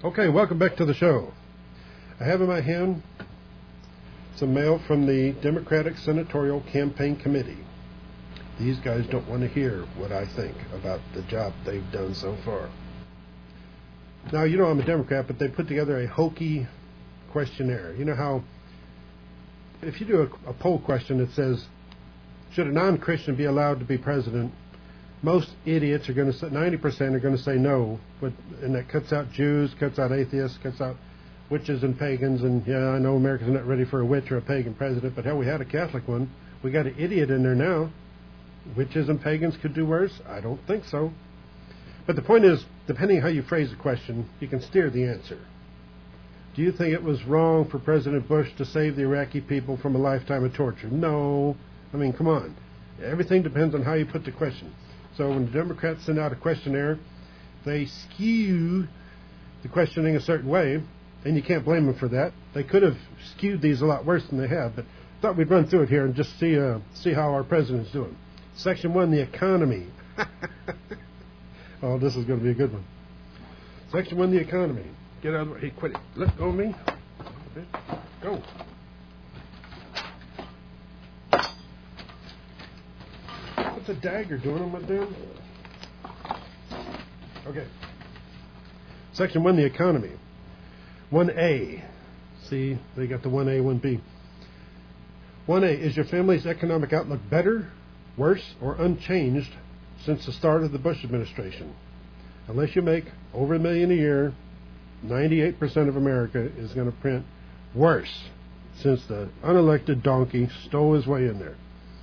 Okay, welcome back to the show. I have in my hand some mail from the Democratic Senatorial Campaign Committee. These guys don't want to hear what I think about the job they've done so far. Now, you know I'm a Democrat, but they put together a hokey questionnaire. You know how if you do a poll question that says, should a non-Christian be allowed to be president? Most idiots are going to say, 90% are going to say no, and that cuts out Jews, cuts out atheists, cuts out witches and pagans, and yeah, I know America's not ready for a witch or a pagan president, but hell, we had a Catholic one. We got an idiot in there now. Witches and pagans could do worse? I don't think so. But the point is, depending how you phrase the question, you can steer the answer. Do you think it was wrong for President Bush to save the Iraqi people from a lifetime of torture? No. I mean, come on. Everything depends on how you put the question. So when the Democrats send out a questionnaire, they skew the questioning a certain way, and you can't blame them for that. They could have skewed these a lot worse than they have, but I thought we'd run through it here and just see how our president's doing. Section 1, the economy. Oh, this is going to be a good one. Section 1, the economy. Get out of the way. Hey, quit it. Let go of me. Go. What's a dagger doing on my damn? Okay. Section 1, the economy. 1A. See, they got the 1A, 1B. 1A, is your family's economic outlook better, worse, or unchanged since the start of the Bush administration? Unless you make over $1 million a year, 98% of America is going to print worse since the unelected donkey stole his way in there.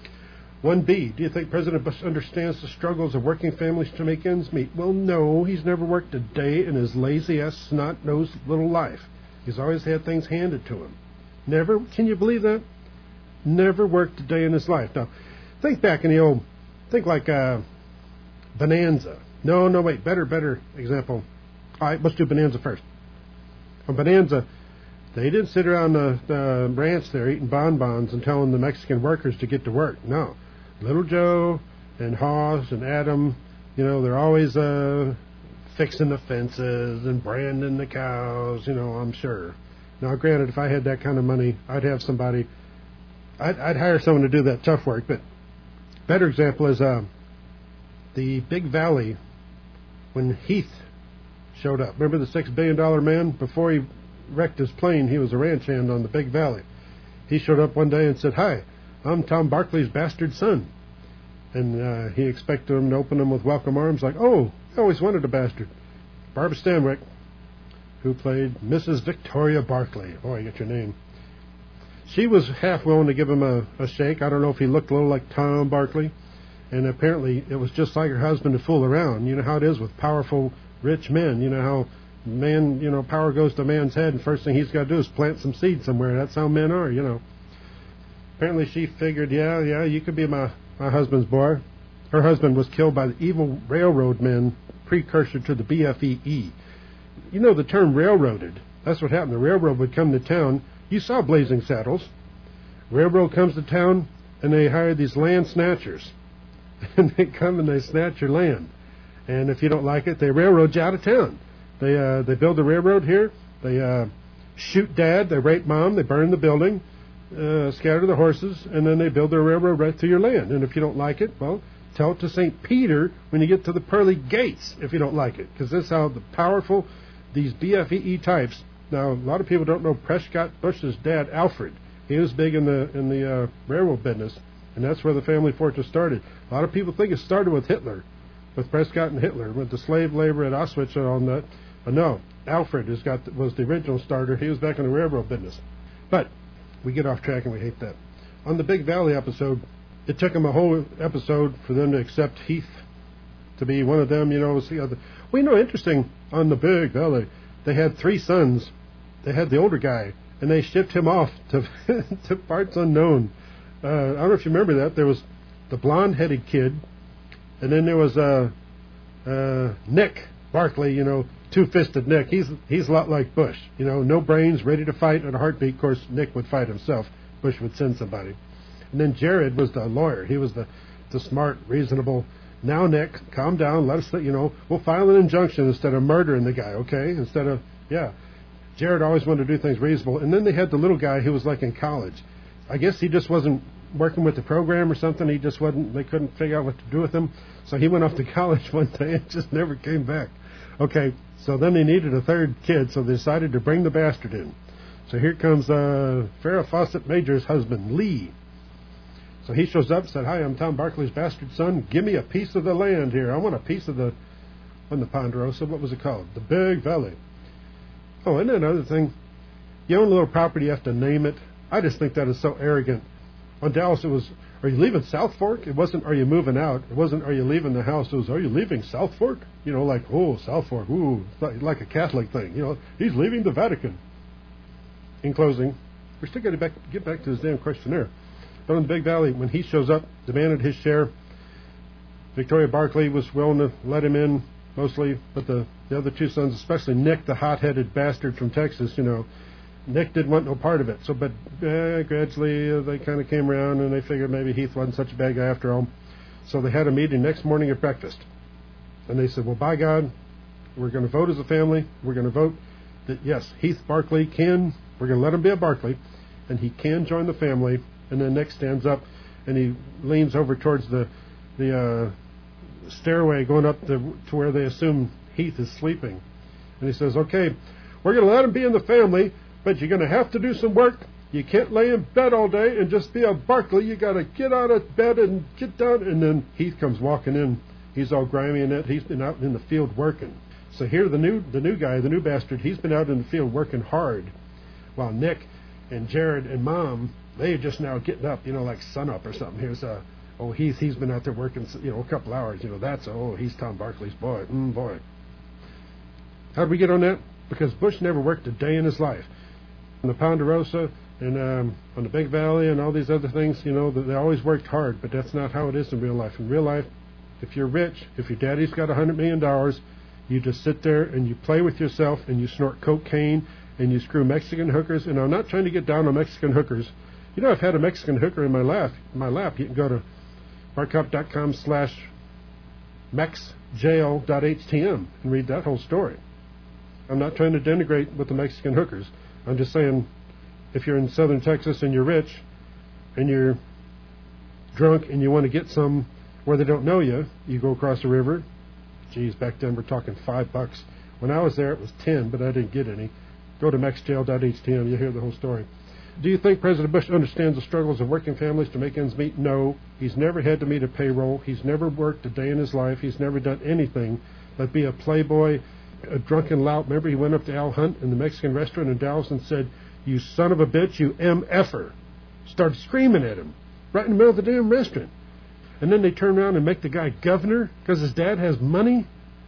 1B, do you think President Bush understands the struggles of working families to make ends meet? Well, no, he's never worked a day in his lazy-ass, snot-nosed little life. He's always had things handed to him. Never, can you believe that? Never worked a day in his life. Now, think back in the old, think like Bonanza. No, wait, better example. All right, let's do Bonanza first. On Bonanza, they didn't sit around the ranch there eating bonbons and telling the Mexican workers to get to work. No. Little Joe and Hoss and Adam, you know, they're always fixing the fences and branding the cows, you know, I'm sure. Now, granted, if I had that kind of money, I'd have somebody, I'd hire someone to do that tough work. But better example is the Big Valley when Heath showed up. Remember the $6 billion man? Before he wrecked his plane, he was a ranch hand on the Big Valley. He showed up one day and said, "Hi, I'm Tom Barkley's bastard son." And he expected him to open him with welcome arms like, "Oh, I always wanted a bastard." Barbara Stanwyck, who played Mrs. Victoria Barkley. Boy, I get your name. She was half willing to give him a shake. I don't know if he looked a little like Tom Barkley. And apparently it was just like her husband to fool around. You know how it is with powerful, rich men. You know how man, you know, power goes to man's head, and first thing he's got to do is plant some seed somewhere. That's how men are, you know. Apparently she figured, yeah, you could be my husband's boy. Her husband was killed by the evil railroad men, precursor to the BFEE. You know the term railroaded. That's what happened. The railroad would come to town. You saw Blazing Saddles. Railroad comes to town, and they hire these land snatchers. And they come and they snatch your land. And if you don't like it, they railroad you out of town. They build the railroad here. They shoot dad. They rape mom. They burn the building, scatter the horses, and then they build their railroad right through your land. And if you don't like it, well, tell it to St. Peter when you get to the pearly gates if you don't like it. Because this is how the powerful, these BFEE types. Now, a lot of people don't know Prescott Bush's dad, Alfred. He was big in the railroad business. And that's where the family fortress started. A lot of people think it started with Hitler, with Prescott and Hitler, with the slave labor at Auschwitz and all that. But no, Alfred was the original starter. He was back in the railroad business. But we get off track and we hate that. On the Big Valley episode, it took them a whole episode for them to accept Heath to be one of them. You know, was the other. Well, you know, interesting, on the Big Valley, they had 3 sons. They had the older guy, and they shipped him off to to parts unknown. I don't know if you remember that. There was the blonde-headed kid, and then there was Nick Barkley, you know, two-fisted Nick. He's a lot like Bush, you know, no brains, ready to fight in a heartbeat. Of course, Nick would fight himself. Bush would send somebody. And then Jared was the lawyer. He was the smart, reasonable. Now, Nick, calm down. Let us, you know, we'll file an injunction instead of murdering the guy, okay? Instead of Yeah. Jared always wanted to do things reasonable. And then they had the little guy who was like in college. I guess he just wasn't working with the program or something. He just wasn't, they couldn't figure out what to do with him. So he went off to college one day and just never came back. Okay, so then they needed a third kid, so they decided to bring the bastard in. So here comes Farrah Fawcett Major's husband, Lee. So he shows up and said, "Hi, I'm Tom Barkley's bastard son. Give me a piece of the land here. I want a piece of the Ponderosa. What was it called? The Big Valley." Oh, and another thing, you own a little property, you have to name it. I just think that is so arrogant. On Dallas, it was, "Are you leaving South Fork?" It wasn't, "Are you moving out?" It wasn't, "Are you leaving the house?" It was, "Are you leaving South Fork?" You know, like, oh, South Fork, ooh, like a Catholic thing. You know, he's leaving the Vatican. In closing, we're still going to get back to this damn questionnaire. But in the Big Valley, when he shows up, demanded his share, Victoria Barkley was willing to let him in, mostly, but the other two sons, especially Nick, the hot-headed bastard from Texas, you know, Nick didn't want no part of it. So, but gradually they kind of came around, and they figured maybe Heath wasn't such a bad guy after all. So they had a meeting next morning at breakfast. And they said, well, by God, we're going to vote as a family. We're going to vote that, yes, Heath Barkley can, we're going to let him be a Barkley, and he can join the family. And then Nick stands up, and he leans over towards the stairway going up to where they assume Heath is sleeping. And he says, okay, we're going to let him be in the family, but you're going to have to do some work. You can't lay in bed all day and just be a Barkley. You got to get out of bed and get down. And then Heath comes walking in. He's all grimy in it. He's been out in the field working. So here the new guy, the new bastard, he's been out in the field working hard, while Nick and Jared and Mom, they're just now getting up, you know, like sunup or something. Here's he's been out there working, you know, a couple hours. You know, he's Tom Barkley's boy. Boy. How did we get on that? Because Bush never worked a day in his life. On the Ponderosa and on the Big Valley and all these other things, you know, they always worked hard, but that's not how it is in real life. In real life, if you're rich, if your daddy's got $100 million, you just sit there and you play with yourself and you snort cocaine and you screw Mexican hookers. And I'm not trying to get down on Mexican hookers. You know, I've had a Mexican hooker in my lap. You can go to markup.com/mexjail.htm and read that whole story. I'm not trying to denigrate with the Mexican hookers. I'm just saying, if you're in southern Texas and you're rich and you're drunk and you want to get some where they don't know you, you go across the river. Geez, back then we're talking $5. When I was there, it was 10, but I didn't get any. Go to mexjail.htm. You'll hear the whole story. Do you think President Bush understands the struggles of working families to make ends meet? No. He's never had to meet a payroll. He's never worked a day in his life. He's never done anything but be a playboy, a drunken lout. Remember, he went up to Al Hunt in the Mexican restaurant in Dallas and said, "You son of a bitch, you MFer." Started screaming at him right in the middle of the damn restaurant. And then they turn around and make the guy governor because his dad has money?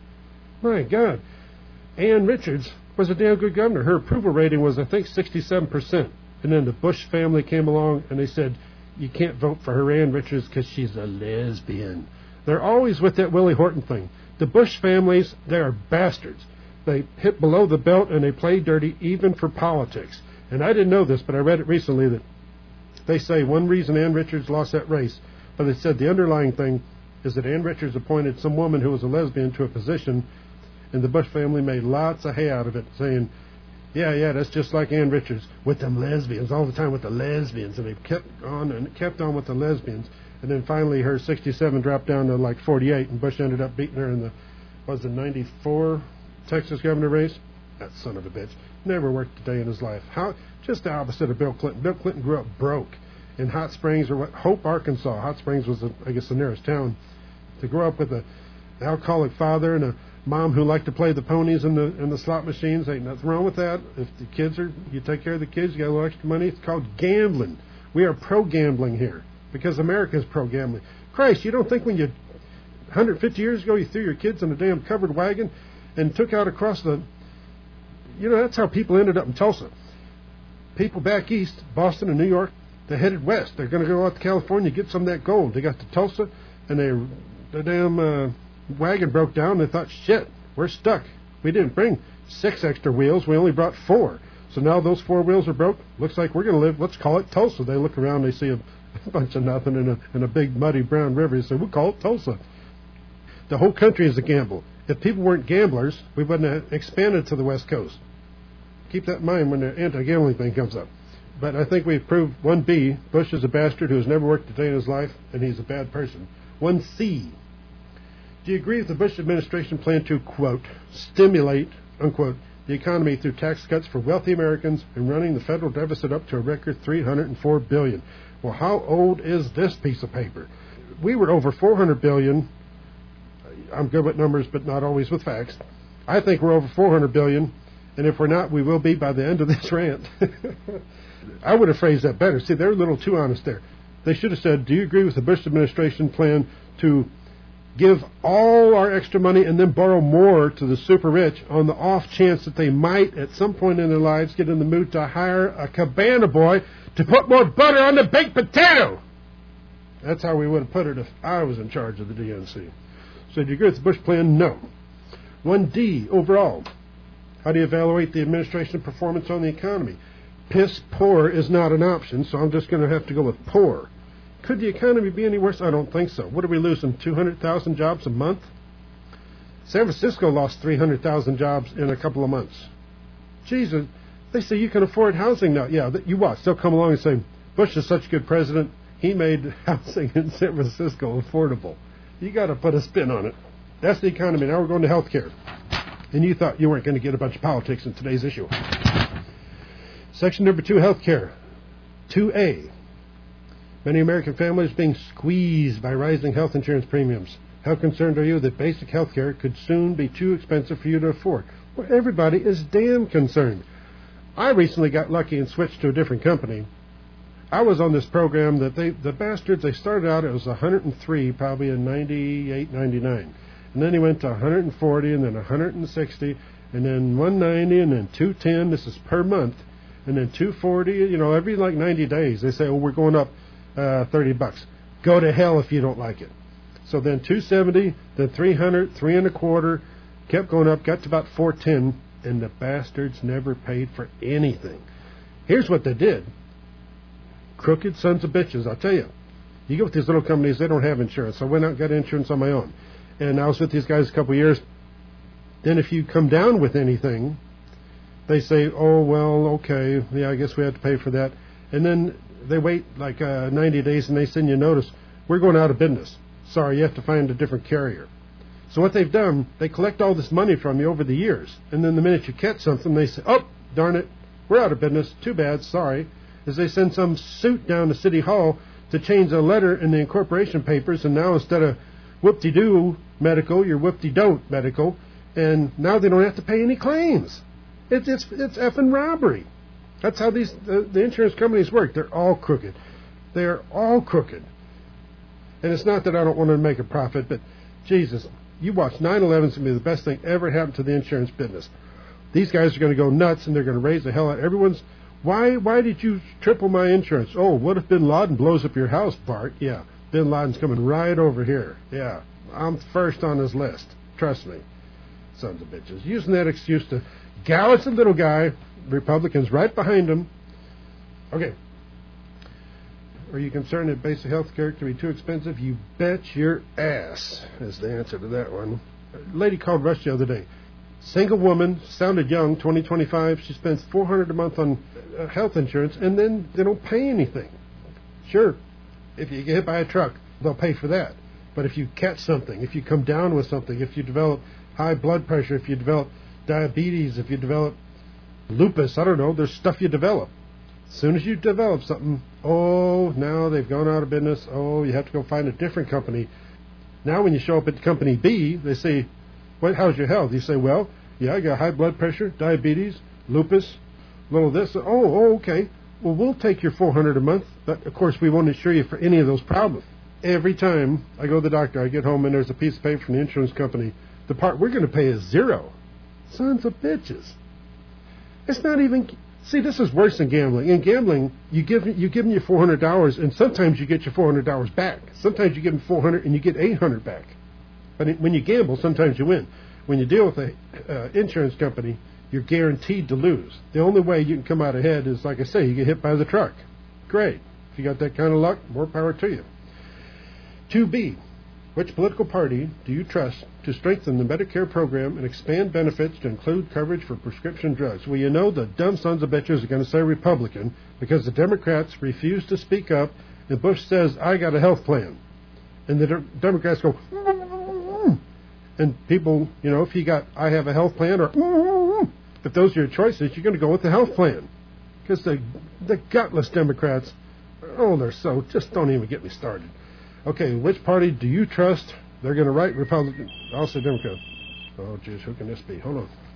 My God. Ann Richards was a damn good governor. Her approval rating was, I think, 67%. And then the Bush family came along and they said, you can't vote for her, Ann Richards, because she's a lesbian. They're always with that Willie Horton thing. The Bush families, they are bastards. They hit below the belt and they play dirty even for politics. And I didn't know this, but I read it recently that they say one reason Ann Richards lost that race, but they said the underlying thing is that Ann Richards appointed some woman who was a lesbian to a position, and the Bush family made lots of hay out of it, saying, yeah, that's just like Ann Richards with them lesbians, all the time with the lesbians. And they kept on with the lesbians. And then finally her 67 dropped down to like 48, and Bush ended up beating her in the 94 Texas governor race? That son of a bitch. Never worked a day in his life. Just the opposite of Bill Clinton. Bill Clinton grew up broke in Hot Springs, or Hope, Arkansas. Hot Springs was, I guess, the nearest town. To grow up with an alcoholic father and a mom who liked to play the ponies and the slot machines, ain't nothing wrong with that. If the kids you take care of the kids, you got a little extra money. It's called gambling. We are pro-gambling here because America is pro-gambling. Christ, you don't think when 150 years ago you threw your kids in a damn covered wagon and took out across that's how people ended up in Tulsa. People back east, Boston and New York, they headed west. They're going to go out to California, get some of that gold. They got to Tulsa, and the damn wagon broke down. They thought, shit, we're stuck. We didn't bring 6 extra wheels. We only brought 4. So now those 4 wheels are broke. Looks like we're going to live. Let's call it Tulsa. They look around. They see a bunch of nothing in a big muddy brown river. They say, we'll call it Tulsa. The whole country is a gamble. If people weren't gamblers, we wouldn't have expanded to the West Coast. keep that in mind when the anti-gambling thing comes up. But I think we've proved 1B, Bush is a bastard who has never worked a day in his life, and he's a bad person. 1C, do you agree with the Bush administration plan to, quote, stimulate, unquote, the economy through tax cuts for wealthy Americans and running the federal deficit up to a record $304 billion? Well, how old is this piece of paper? We were over $400 billion. I'm good with numbers, but not always with facts. I think we're over $400 billion, and if we're not, we will be by the end of this rant. I would have phrased that better. See, they're a little too honest there. They should have said, do you agree with the Bush administration plan to give all our extra money and then borrow more to the super rich on the off chance that they might, at some point in their lives, get in the mood to hire a cabana boy to put more butter on the baked potato? That's how we would have put it if I was in charge of the DNC. So do you agree with the Bush plan? No. 1D, overall. How do you evaluate the administration's performance on the economy? Piss poor is not an option, so I'm just going to have to go with poor. Could the economy be any worse? I don't think so. What are we losing, 200,000 jobs a month? San Francisco lost 300,000 jobs in a couple of months. Jesus, they say you can afford housing now. Yeah, you watch. They'll come along and say, Bush is such a good president, he made housing in San Francisco affordable. You got to put a spin on it. That's the economy. Now we're going to health care. And you thought you weren't going to get a bunch of politics in today's issue. Section number 2, health care. 2A. Many American families being squeezed by rising health insurance premiums. How concerned are you that basic health care could soon be too expensive for you to afford? Well, everybody is damn concerned. I recently got lucky and switched to a different company. I was on this program that the bastards, they started out, it was 103 probably in 98, 99. And then he went to 140 and then 160 and then 190 and then 210. This is per month. And then 240, every like 90 days. They say, oh, we're going up $30. Go to hell if you don't like it. So then 270, then 300, 325, kept going up, got to about 410, and the bastards never paid for anything. Here's what they did. Crooked sons of bitches, I'll tell you. You go with these little companies, they don't have insurance. So I went out and got insurance on my own. And I was with these guys a couple of years. Then if you come down with anything, they say, oh, well, okay, yeah, I guess we have to pay for that. And then they wait like 90 days and they send you a notice, we're going out of business. Sorry, you have to find a different carrier. So what they've done, they collect all this money from you over the years. And then the minute you catch something, they say, oh, darn it, we're out of business. Too bad, sorry. As they send some suit down to City Hall to change a letter in the incorporation papers. And now instead of whoop-de-doo medical, you're whoop-de-don't medical. And now they don't have to pay any claims. It's effing robbery. That's how the insurance companies work. They're all crooked. They're all crooked. And it's not that I don't want to make a profit, but Jesus, you watch 9/11 is going to be the best thing ever happened to the insurance business. These guys are going to go nuts and they're going to raise the hell out. Everyone's, why did you triple my insurance? Oh, what if Bin Laden blows up your house, Bart? Yeah, Bin Laden's coming right over here. Yeah, I'm first on his list. Trust me. Sons of bitches. Using that excuse to gouge the little guy, Republicans right behind him. Okay. Are you concerned that basic health care can be too expensive? You bet your ass is the answer to that one. A lady called Rush the other day. Single woman, sounded young, 20, 25. She spends $400 a month on health insurance, and then they don't pay anything. Sure, if you get hit by a truck, they'll pay for that. But if you catch something, if you come down with something, if you develop high blood pressure, if you develop diabetes, if you develop lupus, I don't know, there's stuff you develop. As soon as you develop something, oh, now they've gone out of business. Oh, you have to go find a different company. Now when you show up at company B, they say, how's your health? You say, well, yeah, I got high blood pressure, diabetes, lupus, little this. Oh, okay. Well, we'll take your $400 a month, but of course we won't insure you for any of those problems. Every time I go to the doctor, I get home and there's a piece of paper from the insurance company. The part we're going to pay is zero. Sons of bitches. It's not even... See, this is worse than gambling. In gambling, you give them your $400, and sometimes you get your $400 back. Sometimes you give them $400 and you get $800 back. But when you gamble, sometimes you win. When you deal with an insurance company, you're guaranteed to lose. The only way you can come out ahead is, like I say, you get hit by the truck. Great. If you got that kind of luck, more power to you. 2B. Which political party do you trust to strengthen the Medicare program and expand benefits to include coverage for prescription drugs? Well, you know the dumb sons of bitches are going to say Republican because the Democrats refuse to speak up, and Bush says, I got a health plan. And the Democrats go, and people, if you got, I have a health plan, or if those are your choices, you're going to go with the health plan. Because the gutless Democrats, they're so, just don't even get me started. Okay, which party do you trust? They're going to write Republican. I'll say Democrat. Oh, geez, who can this be? Hold on.